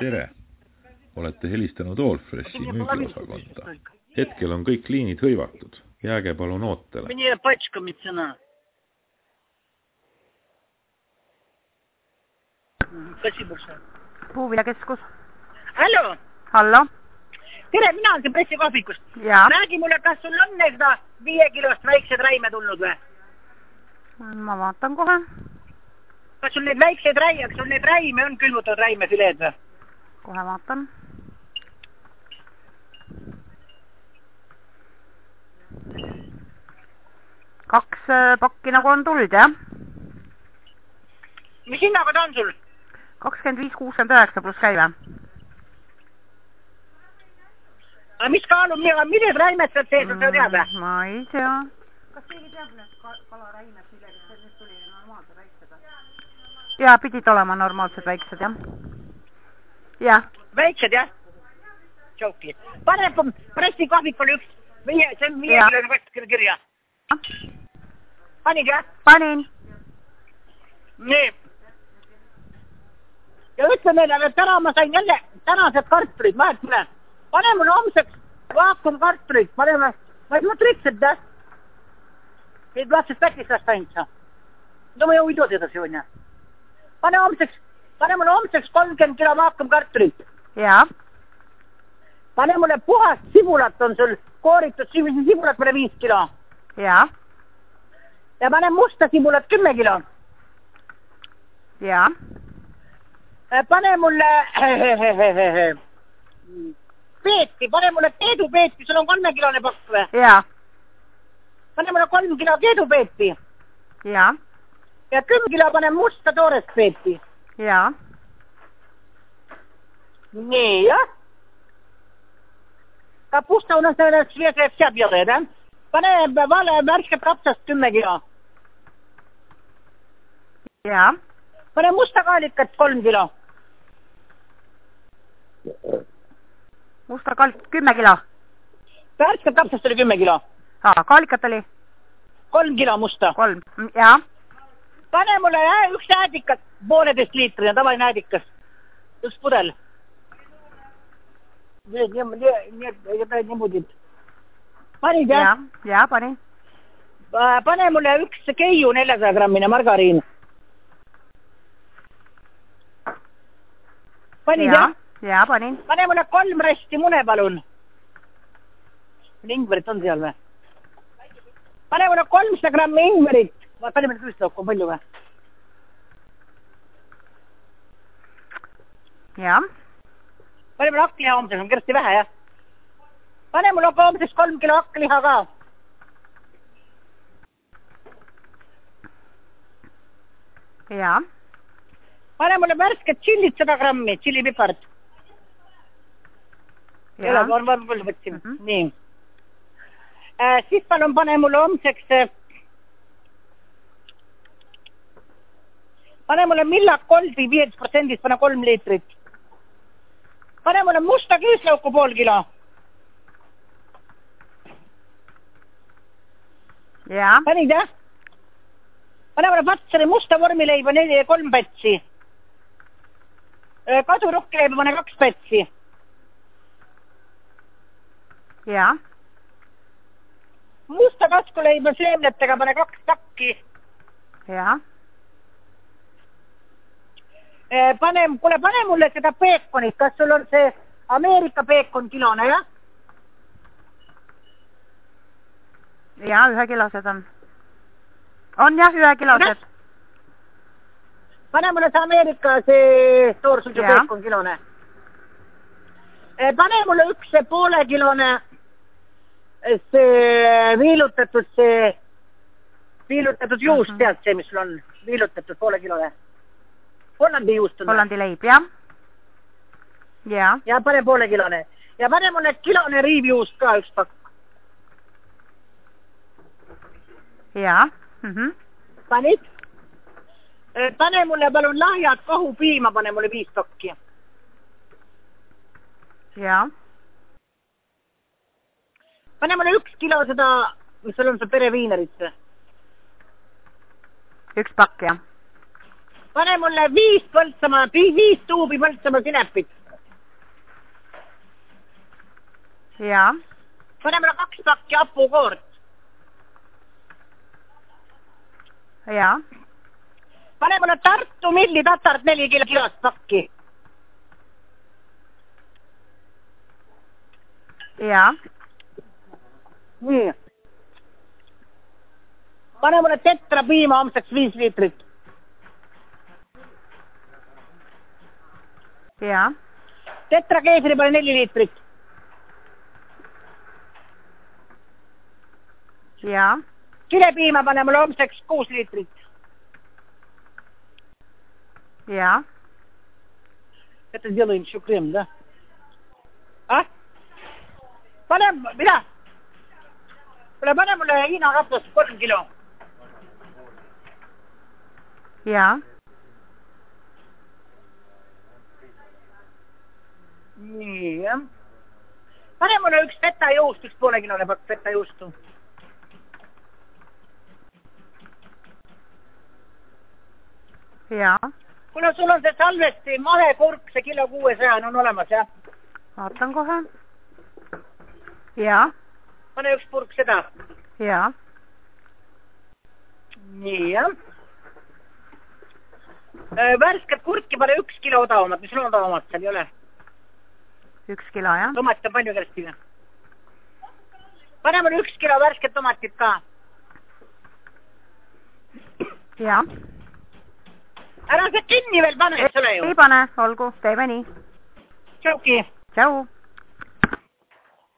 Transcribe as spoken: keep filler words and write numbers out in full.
Tere! Olete helistanud Allfreshi müügiosakonda. Hetkel on kõik liinid hõivatud. Jääge palun ootele. Мне пачками цена. Спасибо большое. Puuviljakeskus. Hallo! Hallo! Tere, mina olen see pressikahvikust. Ja. Räägi mulle, kas sul on seda viie kilost väiksed räime tulnud või? Ma vaatan kohe. Kas sul neid väikseid räime, kas sul neid räime on külmutatud räimefileed või? Kohe vaatan. Kaks pakki nagu on tulnud, jah? Mis hinnaga ta on sul? kakskümmend viis kuuskümmend üheksa pluss käive. Aga mis kaalub, mida räimed sealt sees on, sa tead või? Ma ei tea. Kas keegi teab need kalaräimed, millega see tuli normaalsed väiksed? Jaa, pidid olema normaalsed väiksed, jah. Jah. Väiksed, jah? Tšauki. Pane pressikahvikul üks, see on viie kilone kast kirja. Panid, jah? Panin. Nii. Ja ütle meile, et täna ma sain jälle tänased kartulid, ma et mule. Pane mulle homseks vaakum kartulid, pane mulle, ma ei mõtle rikselt, jah? Ei platsid pätistast ainult, jah? No ma ei uidu seda сегодня. Pane homseks, pane mulle homseks kolmkümmend kilo vaakum kartulit. Jaa. Pane mulle puhast sibulat on sul, kooritud sibulat mulle viis kilo. Jaa. Ja pane musta sibulat kümme kilo. Jaa. Pane mulle peeti, pane mulle keedupeeti, sul on kolmekilone pakk või? Jaa. Pane mulle kolm kilo keedupeeti. Jaa. Ja kümme kilo pane musta toorest peeti. Jaa. Nii, jah. Kapusta on selle sviesed seabjõed, jah? Pane vale värsket kapsast kümme kilo. Jaa. Pane musta kaalikat kolm kilo. Musta kaalikat kümme kilo. Värsket kapsast oli kümme kilo. Aa, kaalikat oli? Kolm kilo musta. Kolm, jaa. Pane mulle jah, üks äädikat, pooleteist liitrina, tavaline äädikas. Üks pudel. Niimoodi. Panid, jah? Jaa, jaa, panin. Pane mulle üks keiu neljasaja grammine margariin. Panid, jah? Jaa, panin. Pane mulle kolm resti mune, palun. Ingverit on seal või? Pane mulle kolmsada grammi ingverit. Pane meil küüstauku, on palju või? Jaa. Pane mulle hakkliha homseks, on kersti vähe, jah? Pane mulle homseks kolm kilo hakkliha ka. Jaa. Pane mulle värsket tšillit sada grammi, tšillipipart. Jaa. On varm küll võtsin. Mm -hmm. Nii. Äh, siis palun pane mulle homseks... Äh, pane mulle millak koldi viis protsendist, pane kolm liitrit. Pane mulle musta küüslauku pool kilo. Jaa. Panid, jah? Pane mulle patsari musta vormileiba neli, kolm pätsi. Kasuruhkileiba pane kaks pätsi. Jaa. Musta kaskuleiba seemnetega pane kaks takki. Jaa. Pane, kuule, pane mulle seda peekonit, kas sul on see Ameerika peekon kilone, jah? Jaa, ühe kilosed on. On jah, ühe kilosed. Pane mulle see Ameerika, see toorsulju peekon kilone. Pane mulle üks see poole kilone see viilutatud see viilutatud juust, uh -huh. tead see, mis sul on viilutatud poole kilone. Hollandi juust on. Hollandi leib, jah. Jaa. Ja pane poole kilone. Ja pane mulle kilone riivjuust ka üks pakk. Jaa. Mhm. Panid? Pane mulle palun lahjad kohupiima, pane mulle viis pakki. Jaa. Pane mulle üks kilo seda, mis sul on see pereviinerit. Üks pakk, jah. Pane mulle viis põltsama, viis tuubi põltsama sinepit. jaa. pane mulle kaks pakki hapukoort. jaa. pane mulle Tartu milli tatart neli kilo kilost pakki. jaa. nii. pane mulle tetra piima homseks viis liitrit. jaa. tetra keefri peale neli liitrit. jaa. kilepiima pane mulle homseks kuus liitrit. jaa. Это сделаем еще крем, да? А? Pane, mida? Kuule, pane mulle Hiina rapust kolm kilo. jaa. nii, jah. pane mulle üks feta juust, üks poole kilone pakk feta juustu. jaa. Kuule, sul on see Salvesti mahekurk, see kilo kuuesajane on olemas, jah? vaatan kohe. jaa. pane üks purk seda. jaa. nii, jah. Värsket kurki pane üks kilo odavamat, mis on odavamat, seal ei ole. üks kilo, jah. Tomatit on palju kerstiga. pane mulle üks kilo värsket tomatit ka. jaa. ära see kinni veel pane, eks ole ju. ei pane, olgu, teeme nii. Tšauki. Tšau.